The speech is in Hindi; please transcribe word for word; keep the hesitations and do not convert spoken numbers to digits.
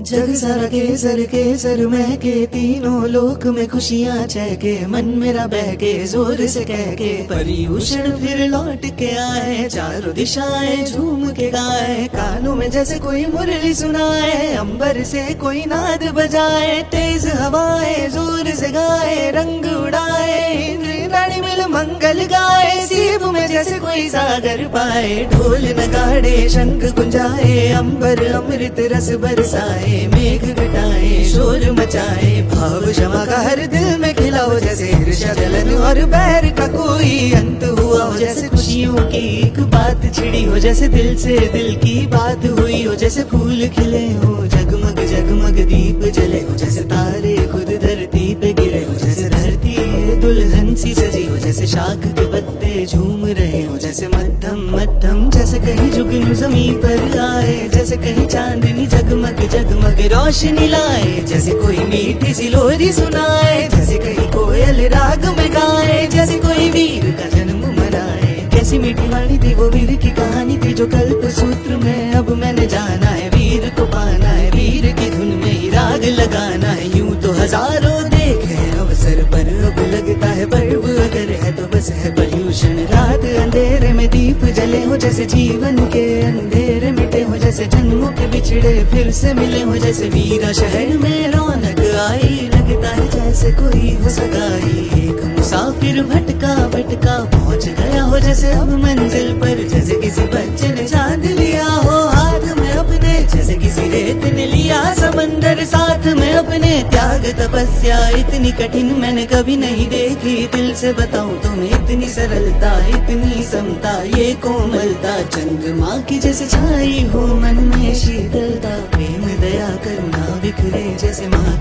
जग सारा केसर केसर महके, तीनों लोक में खुशियाँ चहके, मन मेरा बहके जोर से कह के, पर्यूषण फिर लौट के आए, चारों दिशाएं झूम के गाए, कानों में जैसे कोई मुरली सुनाए, अंबर से कोई नाद बजाए, तेज हवाएं जोर से गाए, रंग उड़ाए, इंद्राणी मिल मंगल गाए, सीप में जैसे कोई सागर पाए, ढोल नगाड़े शंख गुंजाए, अंबर अमृत रस बरसाए, मेघ घटाए शोर मचाए, भाव क्षमा का हर दिल में खिला हो, जैसे ईर्ष्या जलन और बैर का कोई अंत हुआ हो, जैसे खुशियों की एक बात छिड़ी हो, जैसे दिल से दिल की बात हुई हो, जैसे फूल खिले हो, जगमग जगमग दीप जले हो, जैसे तारे खुद धरती पे गिरे हो, जैसे धरती दुल्हन सी सजी हो, जैसे शाख के पत्ते झूम रहे हो, जैसे मध्यम मध्यम जैसे कहीं जुगनू जमीन पर आए, जैसे कहीं चांदनी जगमग जगमग रोशनी लाए, जैसे कोई मीठी सी लोरी सुनाए, जैसे कहीं कोयल राग में गाए, जैसे कोई वीर का जन्म मनाए, कैसी मीठी वाणी थी वो वीर की कहानी थी, जो कल्प सूत्र में अब मैंने जाना है, वीर को पाना है, वीर की धुन में ही राग लगाना है, यूं तो हजारों देखे अवसर पर अब लगता है पर्व अगर है तो बस है पर्यूषण, रात अंधेरे में दीप जले हो, जैसे जीवन के अंधेरे मिटे हो, जैसे जन्मों के बिछड़े फिर से मिले हो, जैसे वीरा शहर में रौनक आई, लगता है जैसे कोई हो सगाई, एक मुसाफिर भटका भटका पहुंच गया हो, जैसे अब मंजिल पर, जैसे किसी बच्चे ने चांद लिया हो हाथ में अपने, जैसे किसी रेत ने लिया समंदर साथ में अपने, त्याग तपस्या इतनी कठिन मैंने कभी नहीं देखी, दिल से बताऊं तुम्हें इतनी सरलता इतनी समता ये कोमलता, चंद्रमा की जैसे छाई हो मन में शीतलता, प्रेम दया करुणा बिखरे जैसे माँ